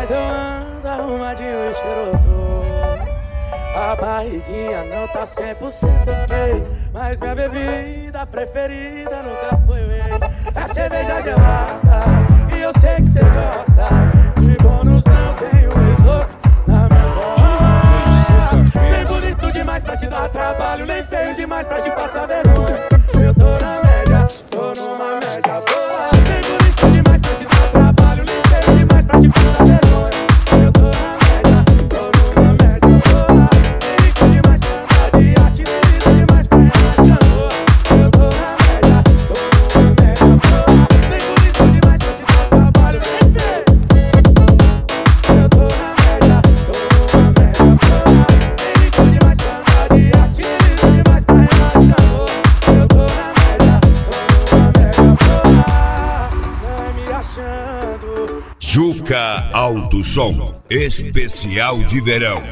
Mas eu ando arrumadinho e cheiroso. A barriguinha não tá 100% ok, mas minha bebida preferida nunca foi whey. É cerveja gelada e eu sei que cê gosta. De bônus não tenho ex-louco na minha voz. Nem bonito demais pra te dar trabalho, nem feio demais pra te passar vergonha. Eu tô na média, tô numa média boa. Nem bonito demais pra te dar trabalho, nem feio demais pra te passar vergonha. Eu tô na média, tô numa média boa. Nem rico demais pra andar de arte, nem lindo demais pra andar de canoa. Eu tô na média, tô numa média boa. Nem bonito demais pra te dar trabalho, nem feio. Eu tô na média, tô numa média boa. Nem rico demais pra andar de arte, nem lindo demais pra andar de canoa. Eu tô na média, tô numa média boa. Não é me achando. Juca Alto Som, especial de verão.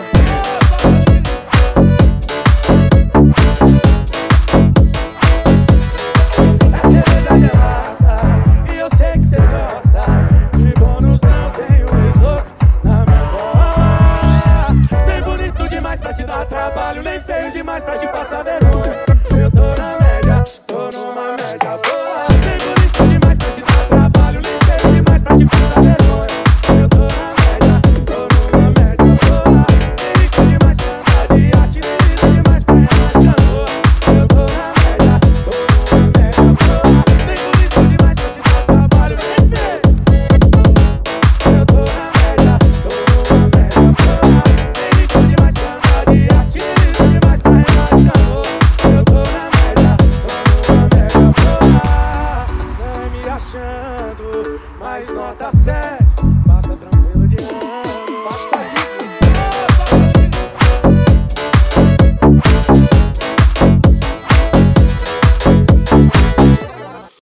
É cerveja gelada e eu sei que cê gosta. De bônus não tenho ex-louco na minha voz. Nem bonito demais pra te dar trabalho, nem feio demais pra te passar vergonha. Eu tô na média, tô numa média boa. Nem bonito demais pra te dar trabalho, nem feio demais pra te passar vergonha. Eu tô na média, tô numa média boa. Nem rico demais pra andar de arte, nem lindo demais pra andar de canoa. Eu tô na média, tô numa média boa. Nem bonito demais pra te dar trabalho, nem feio. Eu tô na média, tô numa média boa. Nem rico demais pra andar de arte, nem lindo demais pra andar de canoa. Eu tô na média, tô numa média boa. Não é me achando, mas nota 7.